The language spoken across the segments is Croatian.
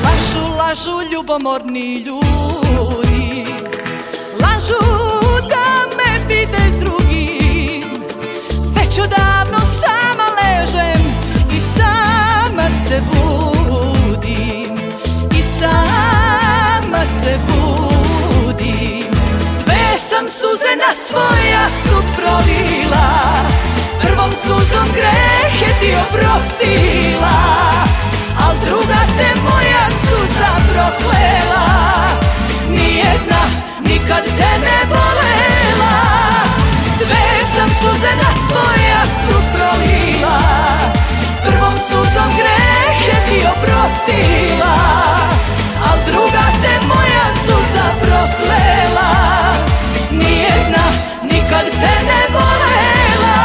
Lažu ljubomorni ljudi, lažu da me vide s drugim. Već odavno sama ležem i sama se budim, i sama se budim. Dve sam suze na svoj jastuk prolila, prvom suzom grehe ti oprostila, al druga te moja suza proklela. Nijedna nikad te ne bolela. Dve sam suze na svoj jastuk prolila, prvom suzom grehe ti oprostila, al druga te moja suza proklela. Nijedna nikad te ne bolela.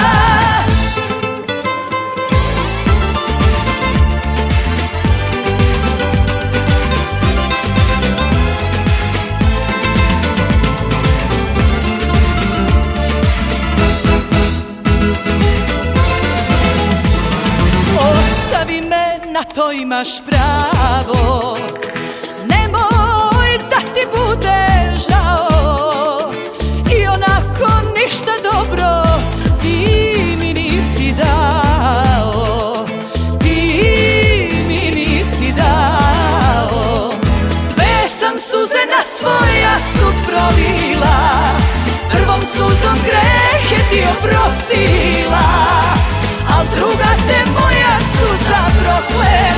Na to imaš pravo, nemoj da ti bude žao. I onako ništa dobro ti mi nisi dao, ti mi nisi dao. Dve sam suze na svoj jastuk prolila, prvom suzom grehe ti oprostila, al druga te moja suza proklela.